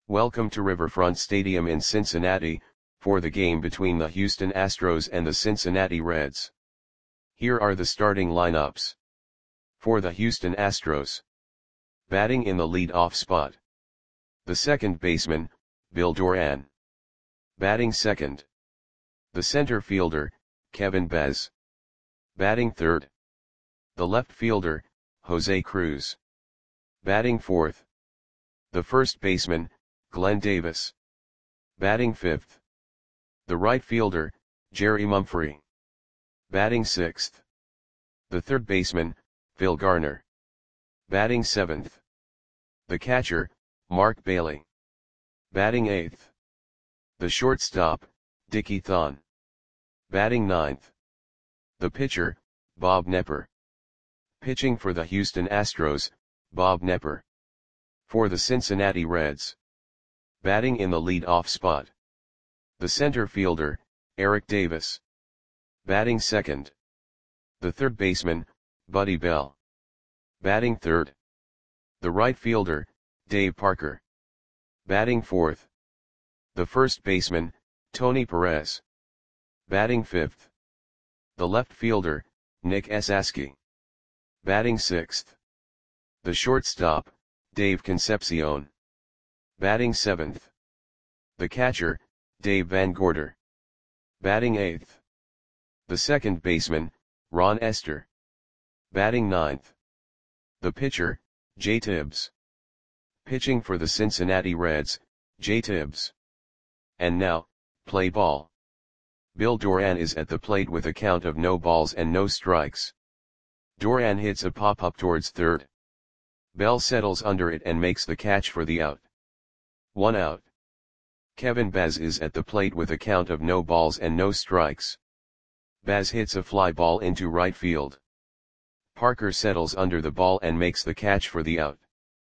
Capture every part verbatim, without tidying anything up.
Welcome to Riverfront Stadium in Cincinnati, for the game between the Houston Astros and the Cincinnati Reds. Here are the starting lineups. For the Houston Astros. Batting in the lead-off spot. The second baseman, Bill Doran. Batting second. The center fielder, Kevin Bez. Batting third. The left fielder, Jose Cruz. Batting fourth. The first baseman, Glenn Davis. Batting fifth. The right fielder, Jerry Mumphrey. Batting sixth. The third baseman, Phil Garner. Batting seventh. The catcher, Mark Bailey. Batting eighth. The shortstop, Dickie Thon. Batting ninth. The pitcher, Bob Knepper. Pitching for the Houston Astros, Bob Knepper. For the Cincinnati Reds. Batting in the lead-off spot. The center fielder, Eric Davis. Batting second. The third baseman, Buddy Bell. Batting third. The right fielder, Dave Parker. Batting fourth. The first baseman, Tony Perez. Batting fifth. The left fielder, Nick Esasky. Batting sixth. The shortstop, Dave Concepcion. Batting seventh. The catcher, Dave Van Gorder. Batting eighth. The second baseman, Ron Esther. Batting ninth. The pitcher, Jay Tibbs. Pitching for the Cincinnati Reds, Jay Tibbs. And now, play ball. Bill Doran is at the plate with a count of no balls and no strikes. Doran hits a pop-up towards third. Bell settles under it and makes the catch for the out. One out. Kevin Bez is at the plate with a count of no balls and no strikes. Bez hits a fly ball into right field. Parker settles under the ball and makes the catch for the out.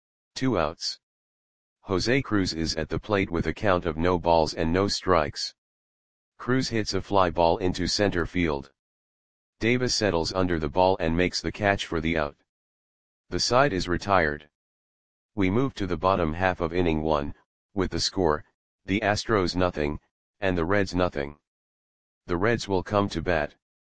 Two outs. Jose Cruz is at the plate with a count of no balls and no strikes. Cruz hits a fly ball into center field. Davis settles under the ball and makes the catch for the out. The side is retired. We move to the bottom half of inning one, with the score, the Astros nothing, and the Reds nothing. The Reds will come to bat.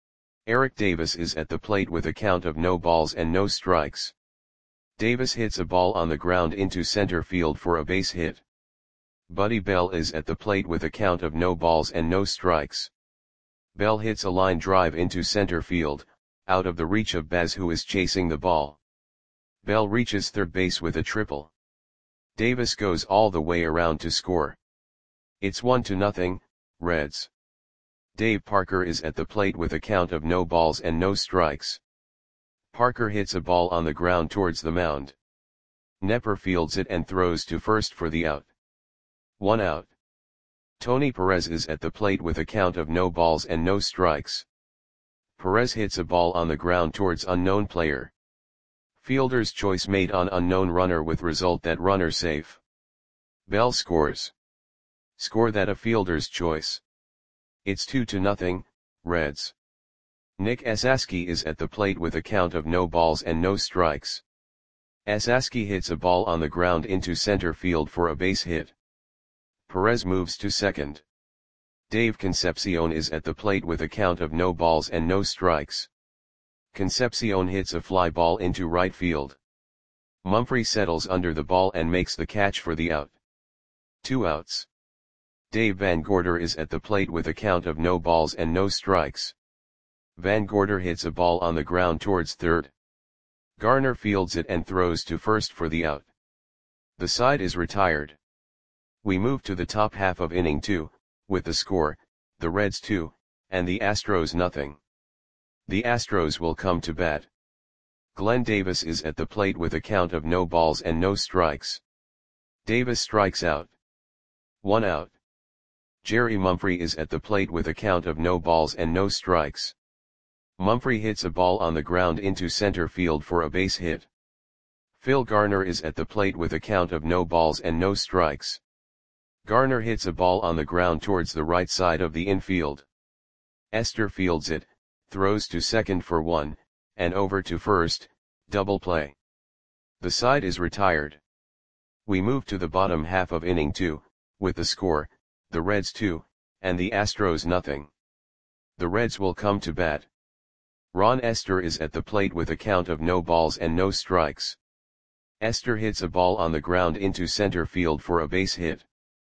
Eric Davis is at the plate with a count of no balls and no strikes. Davis hits a ball on the ground into center field for a base hit. Buddy Bell is at the plate with a count of no balls and no strikes. Bell hits a line drive into center field, out of the reach of Bez, who is chasing the ball. Bell reaches third base with a triple. Davis goes all the way around to score. It's one to nothing, Reds. Dave Parker is at the plate with a count of no balls and no strikes. Parker hits a ball on the ground towards the mound. Knepper fields it and throws to first for the out. One out. Tony Perez is at the plate with a count of no balls and no strikes. Perez hits a ball on the ground towards unknown player. Fielder's choice made on unknown runner with result that runner safe. Bell scores. Score that a fielder's choice. It's two to nothing, Reds. Nick Esasky is at the plate with a count of no balls and no strikes. Esasky hits a ball on the ground into center field for a base hit. Perez moves to second. Dave Concepcion is at the plate with a count of no balls and no strikes. Concepcion hits a fly ball into right field. Mumphrey settles under the ball and makes the catch for the out. Two outs. Dave Van Gorder is at the plate with a count of no balls and no strikes. Van Gorder hits a ball on the ground towards third. Garner fields it and throws to first for the out. The side is retired. We move to the top half of inning two, with the score, the Reds two, and the Astros nothing. The Astros will come to bat. Glenn Davis is at the plate with a count of no balls and no strikes. Davis strikes out. One out. Jerry Mumphrey is at the plate with a count of no balls and no strikes. Mumphrey hits a ball on the ground into center field for a base hit. Phil Garner is at the plate with a count of no balls and no strikes. Garner hits a ball on the ground towards the right side of the infield. Esther fields it, throws to second for one, and over to first, double play. The side is retired. We move to the bottom half of inning two, with the score, the Reds two, and the Astros nothing. The Reds will come to bat. Ron Estes is at the plate with a count of no balls and no strikes. Estes hits a ball on the ground into center field for a base hit.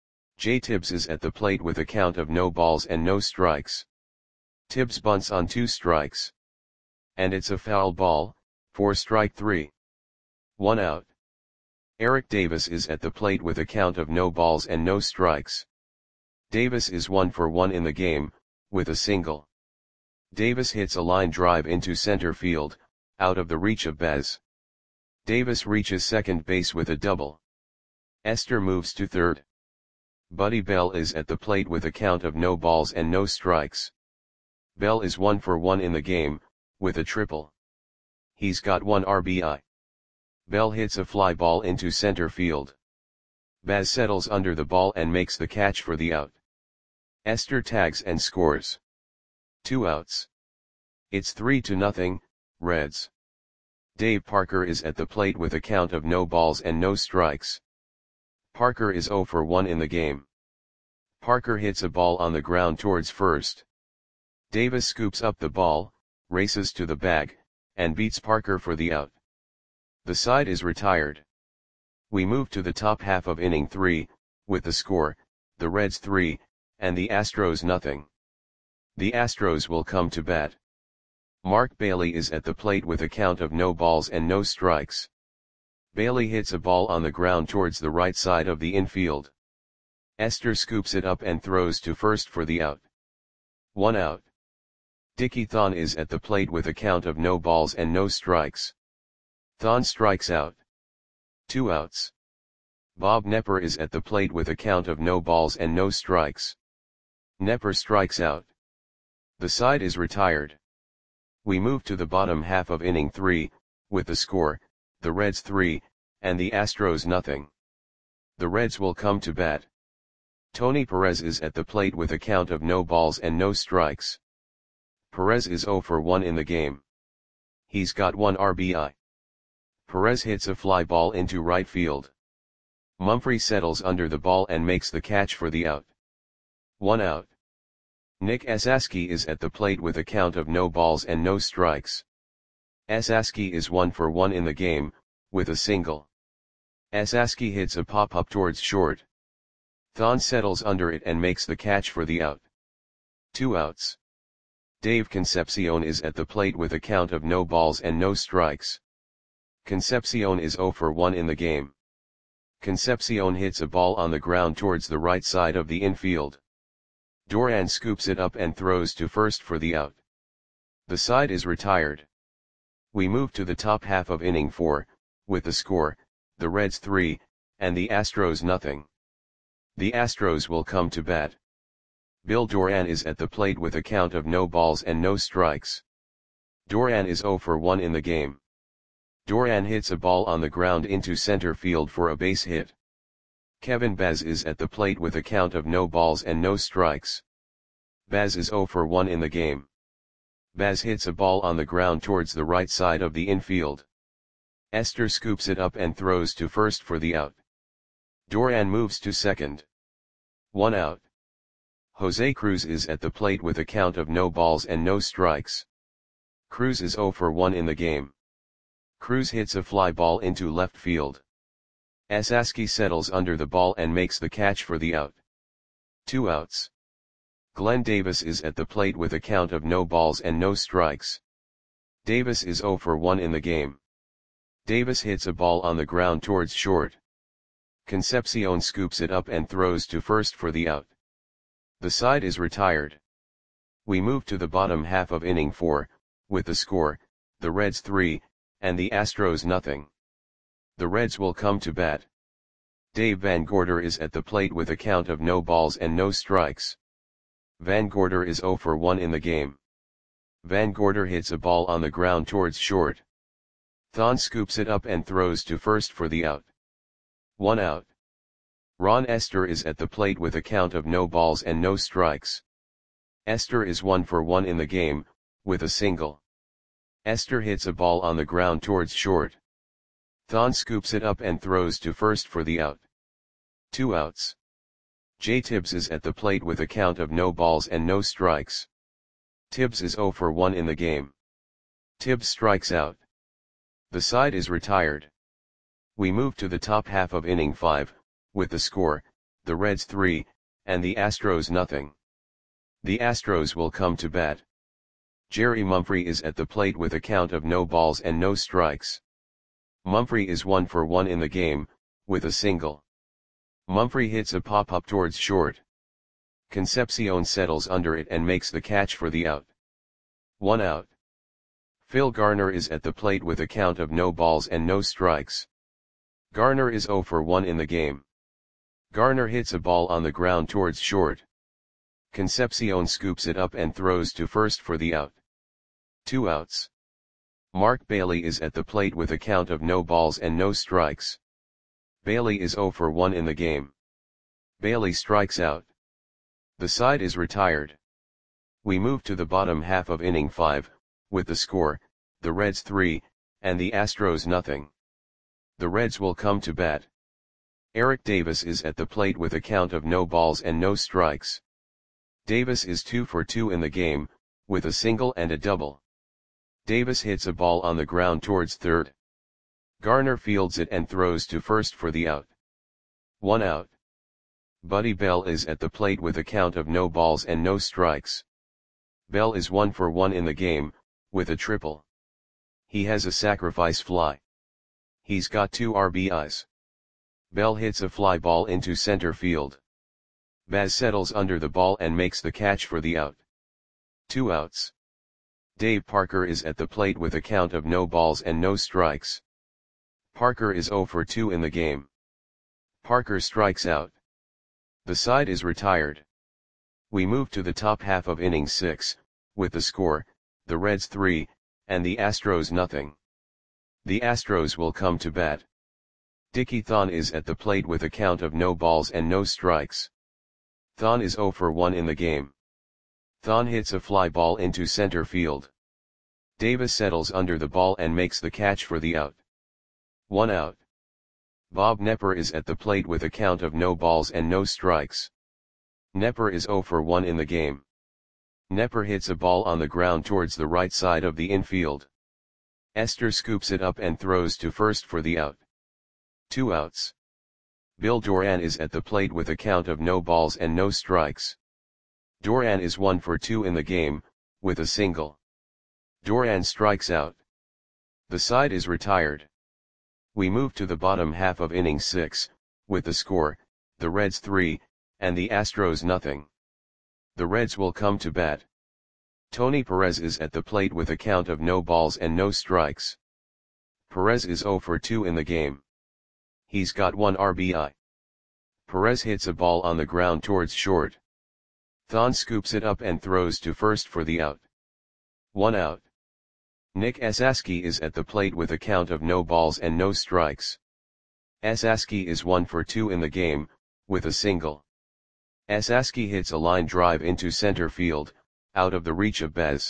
Jay Tibbs is at the plate with a count of no balls and no strikes. Tibbs bunts on two strikes. And it's a foul ball, for strike three. One out. Eric Davis is at the plate with a count of no balls and no strikes. Davis is one for one in the game, with a single. Davis hits a line drive into center field, out of the reach of Baz. Davis reaches second base with a double. Estes moves to third. Buddy Bell is at the plate with a count of no balls and no strikes. Bell is one for one in the game, with a triple. He's got one R B I. Bell hits a fly ball into center field. Baz settles under the ball and makes the catch for the out. Estes tags and scores. Two outs. It's three to nothing, Reds. Dave Parker is at the plate with a count of no balls and no strikes. Parker is zero for one in the game. Parker hits a ball on the ground towards first. Davis scoops up the ball, races to the bag, and beats Parker for the out. The side is retired. We move to the top half of inning three, with the score, the Reds three, and the Astros nothing. The Astros will come to bat. Mark Bailey is at the plate with a count of no balls and no strikes. Bailey hits a ball on the ground towards the right side of the infield. Estes scoops it up and throws to first for the out. One out. Dickie Thon is at the plate with a count of no balls and no strikes. Thon strikes out. Two outs. Bob Knepper is at the plate with a count of no balls and no strikes. Knepper strikes out. The side is retired. We move to the bottom half of inning three, with the score, the Reds three, and the Astros nothing. The Reds will come to bat. Tony Perez is at the plate with a count of no balls and no strikes. Perez is zero for one in the game. He's got one R B I. Perez hits a fly ball into right field. Mumphrey settles under the ball and makes the catch for the out. One out. Nick Esaski is at the plate with a count of no balls and no strikes. Esaski is one for one in the game, with a single. Esaski hits a pop-up towards short. Thon settles under it and makes the catch for the out. Two outs. Dave Concepcion is at the plate with a count of no balls and no strikes. Concepcion is zero for one in the game. Concepcion hits a ball on the ground towards the right side of the infield. Duran scoops it up and throws to first for the out. The side is retired. We move to the top half of inning four, with the score, the Reds three, and the Astros nothing. The Astros will come to bat. Bill Duran is at the plate with a count of no balls and no strikes. Duran is zero for one in the game. Duran hits a ball on the ground into center field for a base hit. Kevin Baz is at the plate with a count of no balls and no strikes. Baz is zero for one in the game. Baz hits a ball on the ground towards the right side of the infield. Estes scoops it up and throws to first for the out. Duran moves to second. One out. Jose Cruz is at the plate with a count of no balls and no strikes. Cruz is zero for one in the game. Cruz hits a fly ball into left field. Esaski settles under the ball and makes the catch for the out. Two outs. Glenn Davis is at the plate with a count of no balls and no strikes. Davis is zero for one in the game. Davis hits a ball on the ground towards short. Concepcion scoops it up and throws to first for the out. The side is retired. We move to the bottom half of inning four, with the score, the Reds three, and the Astros nothing. The Reds will come to bat. Dave Van Gorder is at the plate with a count of no balls and no strikes. Van Gorder is zero for one in the game. Van Gorder hits a ball on the ground towards short. Thon scoops it up and throws to first for the out. One out. Ron Estes is at the plate with a count of no balls and no strikes. Estes is one for one in the game, with a single. Estes hits a ball on the ground towards short. Thon scoops it up and throws to first for the out. Two outs. J. Tibbs is at the plate with a count of no balls and no strikes. Tibbs is oh for one in the game. Tibbs strikes out. The side is retired. We move to the top half of inning five, with the score, the Reds three, and the Astros nothing. The Astros will come to bat. Jerry Mumphrey is at the plate with a count of no balls and no strikes. Mumphrey is one for one in the game, with a single. Mumphrey hits a pop-up towards short. Concepcion settles under it and makes the catch for the out. One out. Phil Garner is at the plate with a count of no balls and no strikes. Garner is oh for one in the game. Garner hits a ball on the ground towards short. Concepcion scoops it up and throws to first for the out. Two outs. Mark Bailey is at the plate with a count of no balls and no strikes. Bailey is oh for one in the game. Bailey strikes out. The side is retired. We move to the bottom half of inning five, with the score, the Reds three, and the Astros nothing. The Reds will come to bat. Eric Davis is at the plate with a count of no balls and no strikes. Davis is two for two in the game, with a single and a double. Davis hits a ball on the ground towards third. Garner fields it and throws to first for the out. One out. Buddy Bell is at the plate with a count of no balls and no strikes. Bell is one for one in the game, with a triple. He has a sacrifice fly. He's got two R B Is. Bell hits a fly ball into center field. Baz settles under the ball and makes the catch for the out. Two outs. Dave Parker is at the plate with a count of no balls and no strikes. Parker is oh for two in the game. Parker strikes out. The side is retired. We move to the top half of inning six, with the score, the Reds three, and the Astros nothing. The Astros will come to bat. Dickie Thon is at the plate with a count of no balls and no strikes. Thon is oh for one in the game. Thon hits a fly ball into center field. Davis settles under the ball and makes the catch for the out. One out. Bob Nepper is at the plate with a count of no balls and no strikes. Nepper is oh for one in the game. Nepper hits a ball on the ground towards the right side of the infield. Esther scoops it up and throws to first for the out. Two outs. Bill Doran is at the plate with a count of no balls and no strikes. Doran is one for two in the game, with a single. Doran strikes out. The side is retired. We move to the bottom half of inning six, with the score, the Reds three, and the Astros nothing. The Reds will come to bat. Tony Perez is at the plate with a count of no balls and no strikes. Perez is oh for two in the game. He's got one R B I. Perez hits a ball on the ground towards short. Thon scoops it up and throws to first for the out. One out. Nick Esaski is at the plate with a count of no balls and no strikes. Esaski is one for two in the game, with a single. Esaski hits a line drive into center field, out of the reach of Baz.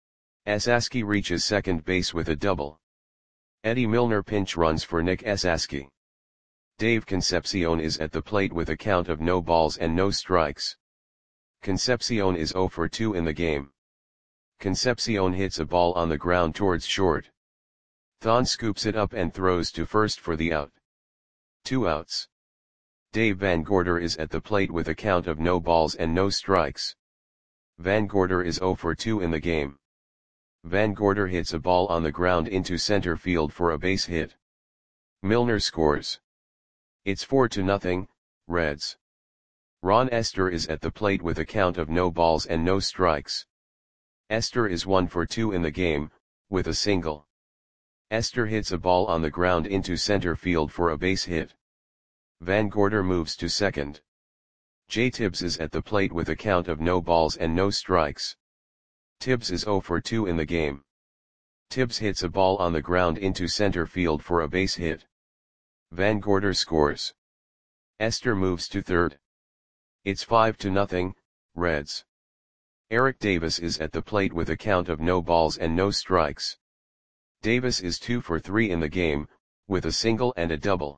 Esaski reaches second base with a double. Eddie Milner pinch runs for Nick Esaski. Dave Concepcion is at the plate with a count of no balls and no strikes. Concepcion is oh for two in the game. Concepcion hits a ball on the ground towards short. Thon scoops it up and throws to first for the out. Two outs. Dave Van Gorder is at the plate with a count of no balls and no strikes. Van Gorder is oh for two in the game. Van Gorder hits a ball on the ground into center field for a base hit. Milner scores. It's four to nothing, Reds. Ron Esther is at the plate with a count of no balls and no strikes. Esther is one for two in the game, with a single. Esther hits a ball on the ground into center field for a base hit. Van Gorder moves to second. J. Tibbs is at the plate with a count of no balls and no strikes. Tibbs is oh for two in the game. Tibbs hits a ball on the ground into center field for a base hit. Van Gorder scores. Esther moves to third. It's five to nothing, Reds. Eric Davis is at the plate with a count of no balls and no strikes. Davis is two for three in the game, with a single and a double.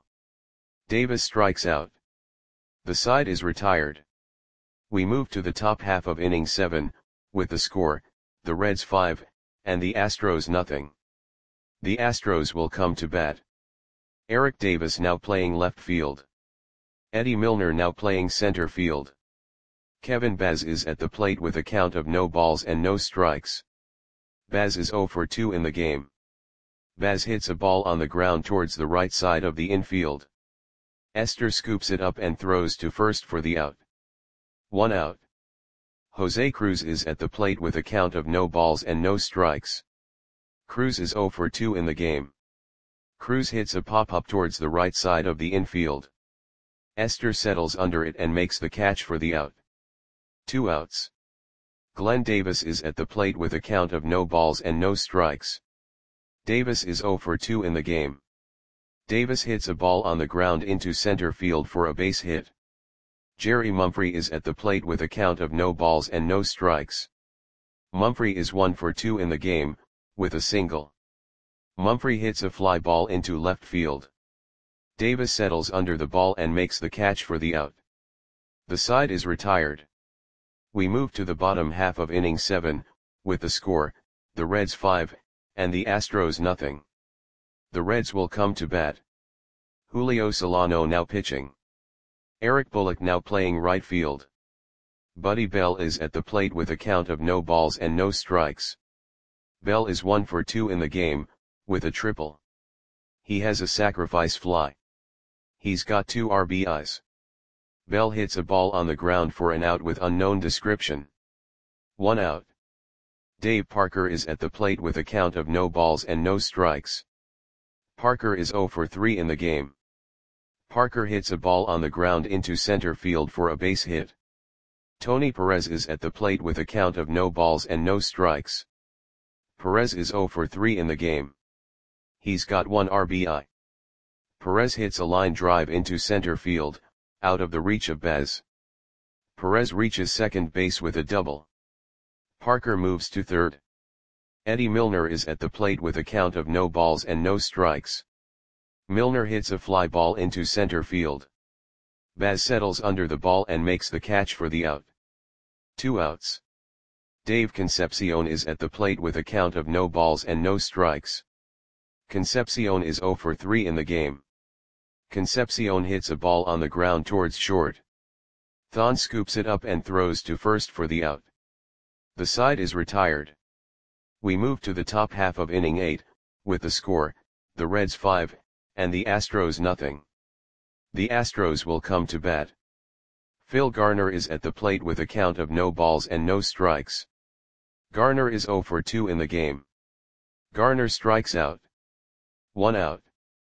Davis strikes out. The side is retired. We move to the top half of inning seven, with the score, the Reds five, and the Astros nothing. The Astros will come to bat. Eric Davis now playing left field. Eddie Milner now playing center field. Kevin Baz is at the plate with a count of no balls and no strikes. Baz is oh for two in the game. Baz hits a ball on the ground towards the right side of the infield. Esther scoops it up and throws to first for the out. One out. Jose Cruz is at the plate with a count of no balls and no strikes. Cruz is oh for two in the game. Cruz hits a pop-up towards the right side of the infield. Esther settles under it and makes the catch for the out. Two outs. Glenn Davis is at the plate with a count of no balls and no strikes. Davis is oh for two in the game. Davis hits a ball on the ground into center field for a base hit. Jerry Mumphrey is at the plate with a count of no balls and no strikes. Mumphrey is one for two in the game, with a single. Mumphrey hits a fly ball into left field. Davis settles under the ball and makes the catch for the out. The side is retired. We move to the bottom half of inning seven, with the score, the Reds five, and the Astros nothing. The Reds will come to bat. Julio Solano now pitching. Eric Bullock now playing right field. Buddy Bell is at the plate with a count of no balls and no strikes. Bell is one for two in the game, with a triple. He has a sacrifice fly. He's got two R B Is. Bell hits a ball on the ground for an out with unknown description. One out. Dave Parker is at the plate with a count of no balls and no strikes. Parker is oh for three in the game. Parker hits a ball on the ground into center field for a base hit. Tony Perez is at the plate with a count of no balls and no strikes. Perez is oh for three in the game. He's got one R B I. Perez hits a line drive into center field, out of the reach of Baz. Perez reaches second base with a double. Parker moves to third. Eddie Milner is at the plate with a count of no balls and no strikes. Milner hits a fly ball into center field. Baz settles under the ball and makes the catch for the out. Two outs. Dave Concepcion is at the plate with a count of no balls and no strikes. Concepcion is oh for three in the game. Concepcion hits a ball on the ground towards short. Thon scoops it up and throws to first for the out. The side is retired. We move to the top half of inning eight, with the score, the Reds five, and the Astros nothing. The Astros will come to bat. Phil Garner is at the plate with a count of no balls and no strikes. Garner is oh for two in the game. Garner strikes out. One out.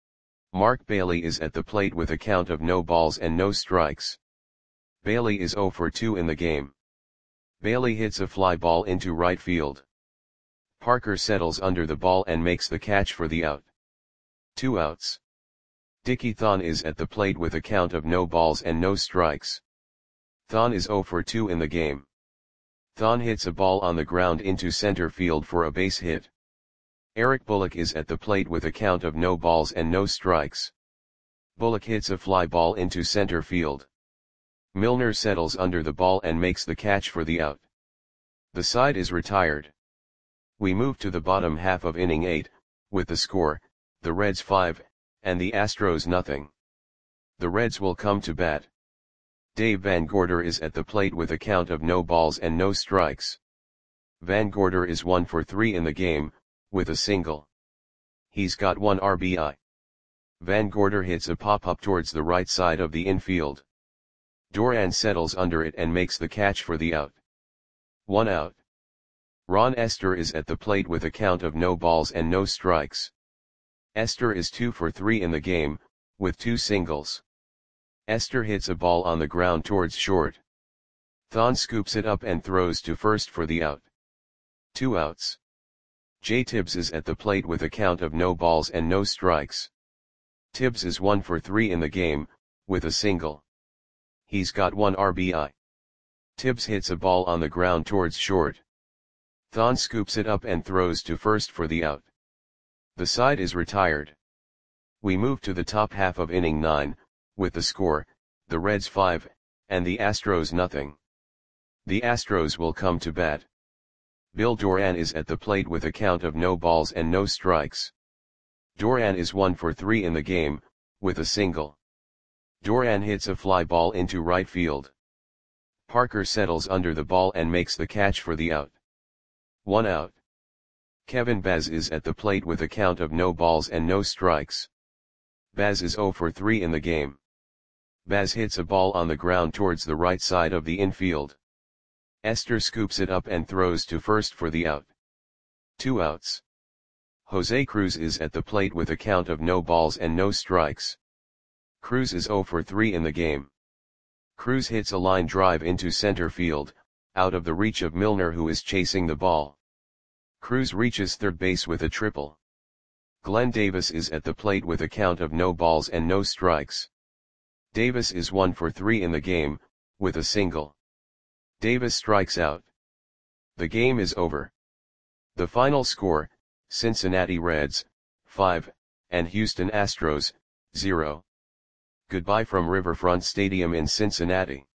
Mark Bailey is at the plate with a count of no balls and no strikes. Bailey is oh for two in the game. Bailey hits a fly ball into right field. Parker settles under the ball and makes the catch for the out. Two outs. Dickie Thon is at the plate with a count of no balls and no strikes. Thon is oh for two in the game. Thon hits a ball on the ground into center field for a base hit. Eric Bullock is at the plate with a count of no balls and no strikes. Bullock hits a fly ball into center field. Milner settles under the ball and makes the catch for the out. The side is retired. We move to the bottom half of inning eight, with the score, the Reds five, and the Astros nothing. The Reds will come to bat. Dave Van Gorder is at the plate with a count of no balls and no strikes. Van Gorder is one for three in the game, with a single. He's got one R B I. Van Gorder hits a pop-up towards the right side of the infield. Doran settles under it and makes the catch for the out. One out. Ron Esther is at the plate with a count of no balls and no strikes. Esther is two for three in the game, with two singles. Esther hits a ball on the ground towards short. Thon scoops it up and throws to first for the out. Two outs. Jay Tibbs is at the plate with a count of no balls and no strikes. Tibbs is one for three in the game, with a single. He's got one R B I. Tibbs hits a ball on the ground towards short. Thon scoops it up and throws to first for the out. The side is retired. We move to the top half of inning nine, with the score, the Reds five, and the Astros nothing. The Astros will come to bat. Bill Doran is at the plate with a count of no balls and no strikes. Doran is one for three in the game, with a single. Doran hits a fly ball into right field. Parker settles under the ball and makes the catch for the out. One out. Kevin Baz is at the plate with a count of no balls and no strikes. Baz is zero for three in the game. Baz hits a ball on the ground towards the right side of the infield. Esther scoops it up and throws to first for the out. Two outs. Jose Cruz is at the plate with a count of no balls and no strikes. Cruz is zero for three in the game. Cruz hits a line drive into center field, out of the reach of Milner, who is chasing the ball. Cruz reaches third base with a triple. Glenn Davis is at the plate with a count of no balls and no strikes. Davis is one for three in the game, with a single. Davis strikes out. The game is over. The final score, Cincinnati Reds, five, and Houston Astros, zero. Goodbye from Riverfront Stadium in Cincinnati.